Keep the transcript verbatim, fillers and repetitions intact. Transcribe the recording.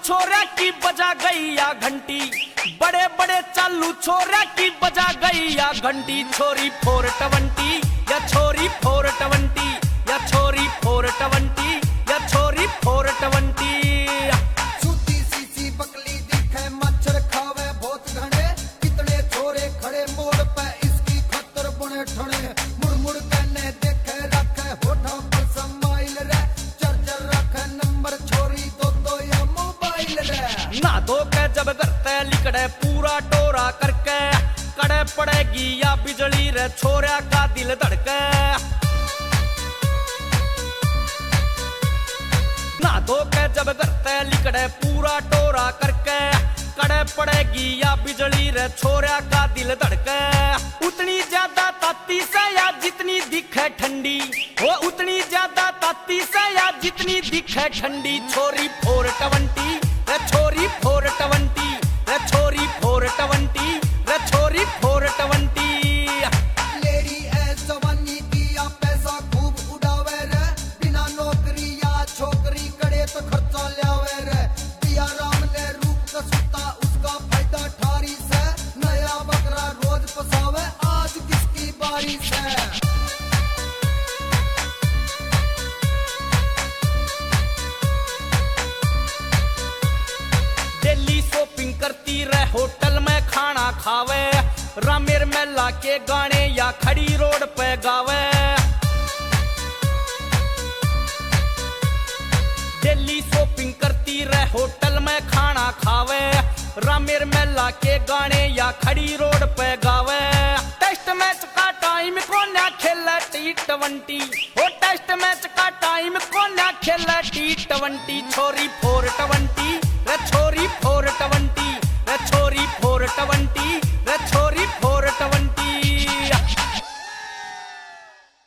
छोरा की बजा गई या घंटी, बड़े बड़े चालू छोरा की बजा गई या घंटी। छोरी फोर ट्वेंटी या छोरी फोर ट्वेंटी या छोरी फोर ट्वेंटी या छोरी फोर ट्वेंटी। सूती सीसी बकली दिखे मच्छर खावे बहुत घने, कितने छोरे खड़े मोड़ पे इसकी खतर बने ठने। मुड़ मुड़ कहने देखे रखे होठों पर समाइल रे, चर्चर रखे नंबर छोरी दो दो या मोबाइल रे। ना दो के जब करते लिकड़े पूरा टोरा करके, कड़े पड़ेगी या बिजली रे छोरा का दिल धड़के। ना दो के जब करते लिकड़े पूरा टोरा करके, कड़े पड़ेगी या बिजली रे छोरा का दिल धड़के। उतनी ज्यादा ताती से या जितनी दिखे ठंडी, वो उतनी ज्यादा ताती से या जितनी दिखे ठंडी। छोरी फोर ट्वेंटी रे छोरी फोर ट्वेंटी रे छोरी फोर ट्वेंटी रे छोरी फोर ट्वेंटी। लेडी है जवानी की या पैसा खूब उड़ावे रे, बिना नौकरी या छोकरी करे तो खर्चा लावे रे। दिया राम ने रूप का सुता उसका फायदा ठारी से, नया बकरा रोज फसावे आज किसकी बारी से। दिल्ली शॉपिंग करती रहे होटल में खाना खावे, रामेर मेला के गाने या खड़ी रोड पे गावे। दिल्ली शॉपिंग करती रहे होटल में खाना खावे, रामेर मेला के गाने या खड़ी रोड पे गावे। टेस्ट मैच का टाइम कौन खेला टी ट्वेंटी, हो टेस्ट मैच का टाइम कौन खेला टी ट्वेंटी। छोरी फोर ट्वेंटी रे छोरी फोर ट्वेंटी रे छोरी फोर ट्वेंटी